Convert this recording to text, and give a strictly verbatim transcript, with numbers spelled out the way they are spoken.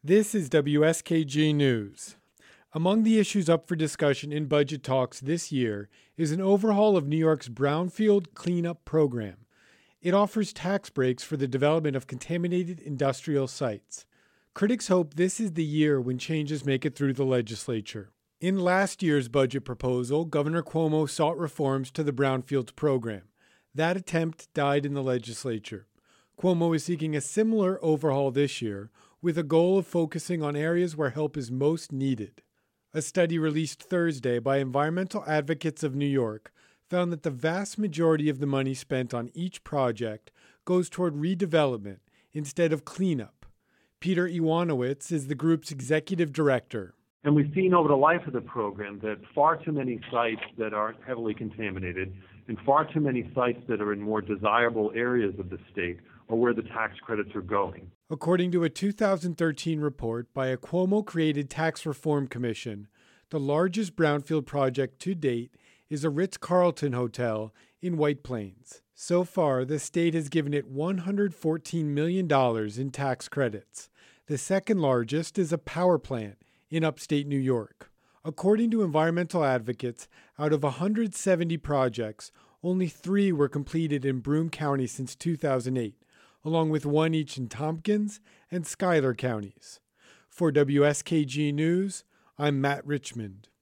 This is W S K G News. Among the issues up for discussion in budget talks this year is an overhaul of New York's Brownfield Cleanup Program. It offers tax breaks for the development of contaminated industrial sites. Critics hope this is the year when changes make it through the legislature. In last year's budget proposal, Governor Cuomo sought reforms to the Brownfields program. That attempt died in the legislature. Cuomo is seeking a similar overhaul this year, with a goal of focusing on areas where help is most needed. A study released Thursday by Environmental Advocates of New York found that the vast majority of the money spent on each project goes toward redevelopment instead of cleanup. Peter Iwanowitz is the group's executive director. And we've seen over the life of the program that far too many sites that are heavily contaminated and far too many sites that are in more desirable areas of the state are where the tax credits are going. According to a two thousand thirteen report by a Cuomo-created tax reform commission, the largest brownfield project to date is a Ritz-Carlton hotel in White Plains. So far, the state has given it one hundred fourteen million dollars in tax credits. The second largest is a power plant in upstate New York. According to environmental advocates, out of one hundred seventy projects, only three were completed in Broome County since two thousand eight, along with one each in Tompkins and Schuyler counties. For W S K G News, I'm Matt Richmond.